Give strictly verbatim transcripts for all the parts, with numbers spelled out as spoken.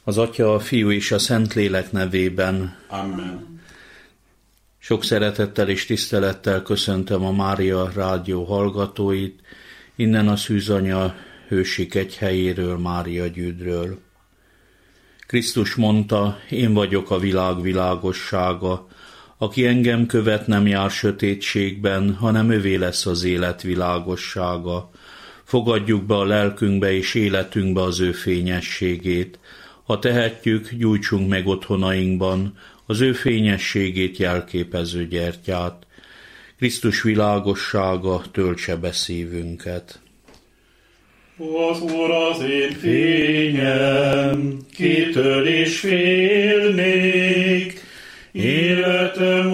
Az Atya, a Fiú és a Szentlélek nevében. Amen. Sok szeretettel és tisztelettel köszöntöm a Mária Rádió hallgatóit, innen a Szűzanya hősi kegyhelyéről, Mária Gyűdről. Krisztus mondta, én vagyok a világ világossága, aki engem követ, nem jár sötétségben, hanem övé lesz az élet világossága. Fogadjuk be a lelkünkbe és életünkbe az ő fényességét. Ha tehetjük, gyújtsunk meg otthonainkban az ő fényességét jelképező gyertyát. Krisztus világossága töltse be szívünket. Az Úr az én fényem, kitől is félnék, életem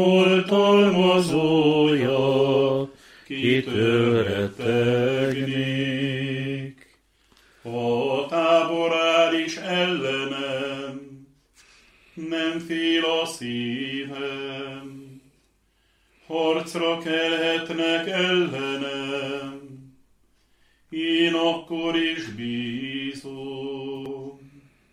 oltalmazója, kitől rettegnék. Ha a tábor áll is ellenem, nem fél a szívem, harcra kelhetnek ellenem, én akkor is bízom.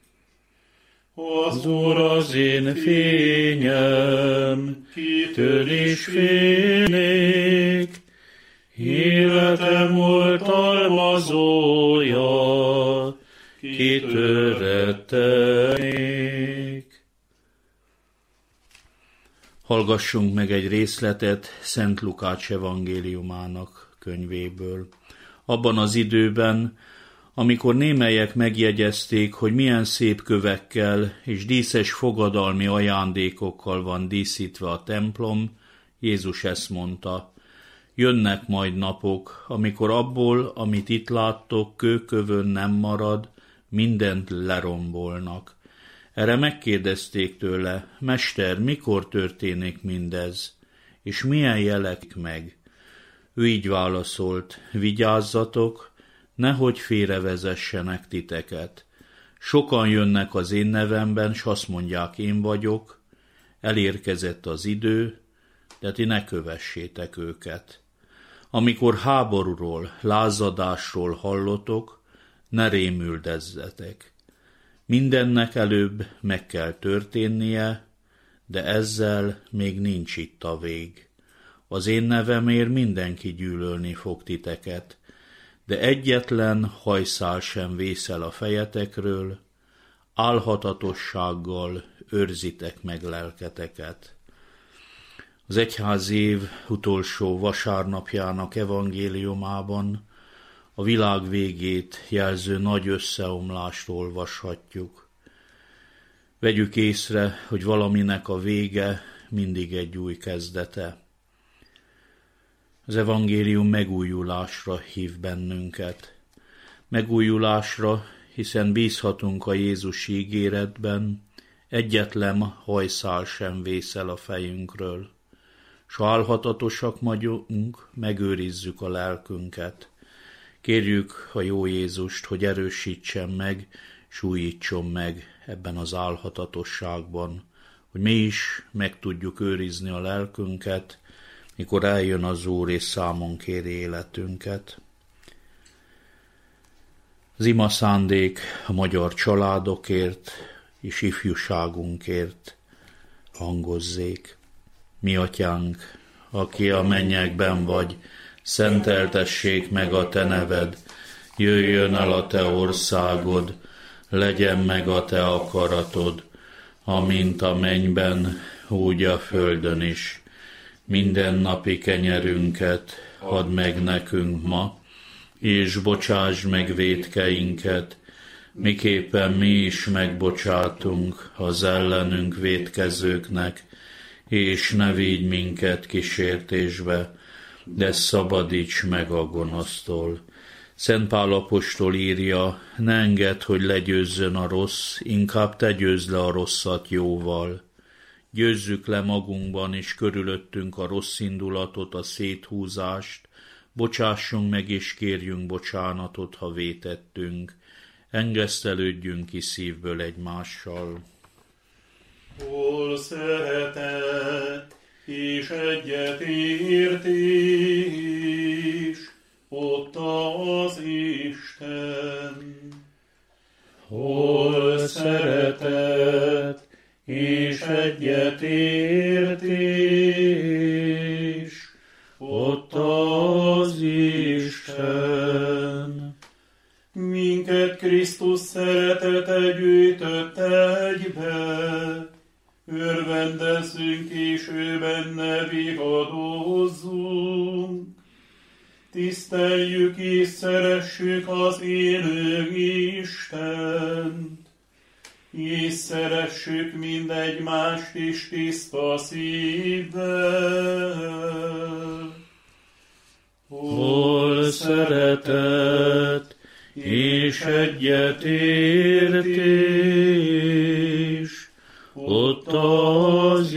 Az Úr az én fényem, kitől is félnék, életem oltalmazója, kitől rettegnék. Hallgassunk meg egy részletet Szent Lukács evangéliumának könyvéből. Abban az időben, amikor némelyek megjegyezték, hogy milyen szép kövekkel és díszes fogadalmi ajándékokkal van díszítve a templom, Jézus ezt mondta: jönnek majd napok, amikor abból, amit itt láttok, kőkövön nem marad, mindent lerombolnak. Erre megkérdezték tőle: Mester, mikor történik mindez, és milyen jelek meg? Ő így válaszolt: vigyázzatok, nehogy félrevezessenek titeket. Sokan jönnek az én nevemben, s azt mondják, én vagyok, elérkezett az idő, de ti ne kövessétek őket. Amikor háborúról, lázadásról hallotok, ne rémüldezzetek. Mindennek előbb meg kell történnie, de ezzel még nincs itt a vég. Az én nevemért mindenki gyűlölni fog titeket, de egyetlen hajszál sem vészel a fejetekről, álhatatossággal őrzitek meg lelketeket. Az egyház év utolsó vasárnapjának evangéliumában a világ végét jelző nagy összeomlást olvashatjuk. Vegyük észre, hogy valaminek a vége mindig egy új kezdete. Az evangélium megújulásra hív bennünket. Megújulásra, hiszen bízhatunk a Jézusi ígéretben, egyetlen hajszál sem vészel a fejünkről. S ha álhatatosak vagyunk, megőrizzük a lelkünket. Kérjük a jó Jézust, hogy erősítsen meg, s újítson meg ebben az álhatatosságban, hogy mi is meg tudjuk őrizni a lelkünket, mikor eljön az Úr és számon kéri életünket. Az ima szándék a magyar családokért és ifjúságunkért hangozzék. Mi atyánk, aki a mennyekben vagy, szenteltessék meg a te neved, jöjjön el a te országod, legyen meg a te akaratod, amint a mennyben, úgy a földön is. Minden napi kenyerünket add meg nekünk ma, és bocsásd meg vétkeinket, miképpen mi is megbocsátunk az ellenünk vétkezőknek, és ne vigy minket kísértésbe, de szabadíts meg a gonosztól. Szent Pál apostol írja, ne engedd, hogy legyőzzön a rossz, inkább te győzd le a rosszat jóval. Győzzük le magunkban és körülöttünk a rossz indulatot, a széthúzást, bocsássunk meg és kérjünk bocsánatot, ha vétettünk. Engesztelődjünk ki szívből egymással. Hol szeretet és egyetértés, ott az Isten. hol szeretet és egyetértés, ott az Isten. Minket Krisztus szeretete gyűjtött egybe, örvendezzünk és ő benne vihadozzunk. Tiszteljük és szeressük az élő Istent, és szeressük mindegymást is tiszta szívvel. Hol szeretet és egyetértés, ott az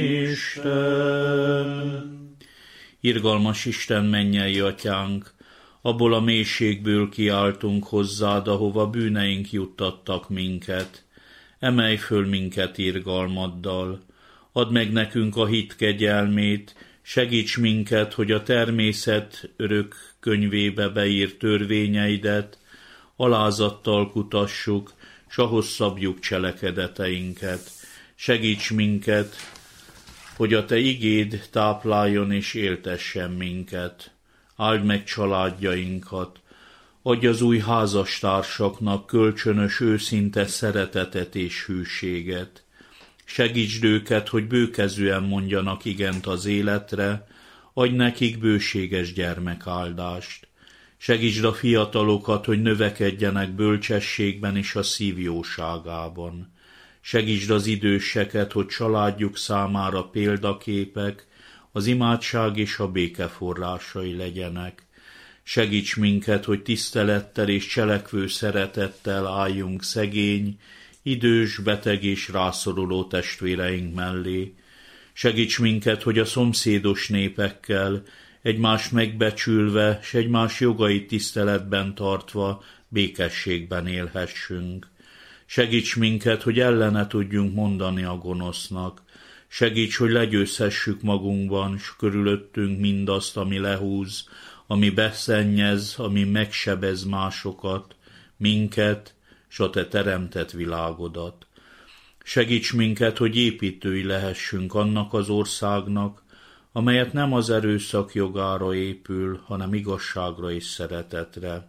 Isten. Irgalmas Isten, mennyei atyánk, abból a mélységből kiáltunk hozzád, ahova bűneink juttattak minket. Emelj föl minket irgalmaddal, add meg nekünk a hit kegyelmét, segíts minket, hogy a természet örök könyvébe beírt törvényeidet alázattal kutassuk, s ahhoz szabjuk cselekedeteinket. Segíts minket, hogy a te igéd tápláljon és éltessen minket. Áld meg családjainkat, adj az új házastársaknak kölcsönös őszinte szeretetet és hűséget. Segítsd őket, hogy bőkezűen mondjanak igent az életre, adj nekik bőséges gyermekáldást. Segítsd a fiatalokat, hogy növekedjenek bölcsességben és a szív jóságában. Segítsd az időseket, hogy családjuk számára példaképek, az imádság és a béke forrásai legyenek. Segíts minket, hogy tisztelettel és cselekvő szeretettel álljunk szegény, idős, beteg és rászoruló testvéreink mellé. Segíts minket, hogy a szomszédos népekkel, egymást megbecsülve, s egymás jogait tiszteletben tartva, békességben élhessünk. Segíts minket, hogy ellene tudjunk mondani a gonosznak. Segíts, hogy legyőzhessük magunkban, s körülöttünk mindazt, ami lehúz, ami beszennyez, ami megsebez másokat, minket, s a te teremtett világodat. Segíts minket, hogy építői lehessünk annak az országnak, amelyet nem az erőszak jogára épül, hanem igazságra és szeretetre.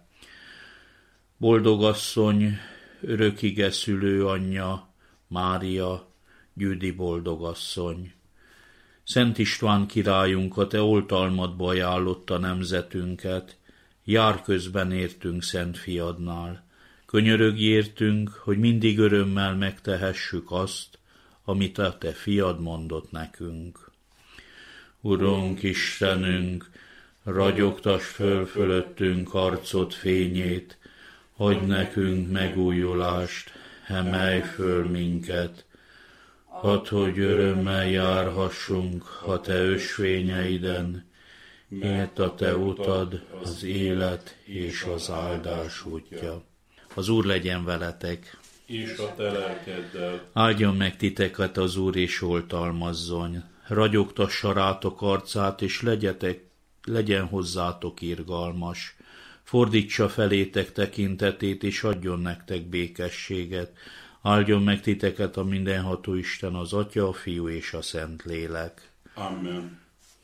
Boldogasszony, örökige szülő anyja, Mária, győdi boldogasszony. Szent István királyunk, a te oltalmadba ajánlotta nemzetünket, jár közben értünk Szent Fiadnál. Könyörögj értünk, hogy mindig örömmel megtehessük azt, amit a te fiad mondott nekünk. Urunk Istenünk, ragyogtass föl fölöttünk arcod fényét, adj nekünk megújulást, emelj föl minket, add, hogy örömmel járhassunk a te ösvényeiden, mert a te utad az élet és az áldás útja. Az Úr legyen veletek, és a te lelkeddel. Áldjon meg titeket az Úr, és oltalmazzon, ragyogtassa rátok arcát, és legyetek, legyen hozzátok irgalmas. Fordítsa felétek tekintetét, és adjon nektek békességet. Áldjon meg titeket a mindenható Isten, az Atya, a Fiú és a Szentlélek. Amen.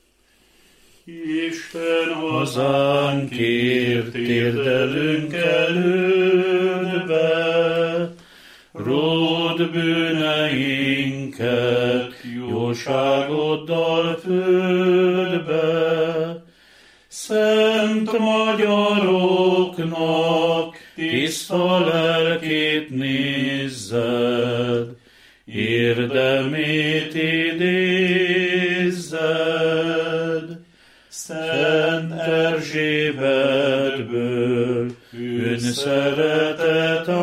Isten hazánkért térdelünk elődbe, ród bűneinket jóságoddal földbe. Szent magyaroknak tiszta lelkét nézzed, érdemét idézzed. Szent Erzsébetből önszeretet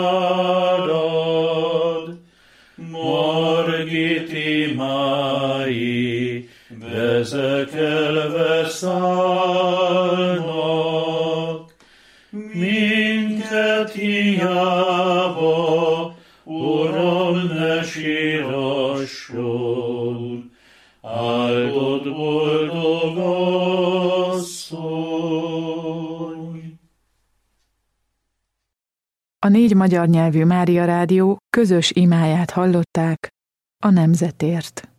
árad, Margit imái vezekelve szállnak, minket hiába, Uram, ne sírasson, áldott boldog asszony. A négy magyar nyelvű Mária Rádió közös imáját hallották a nemzetért.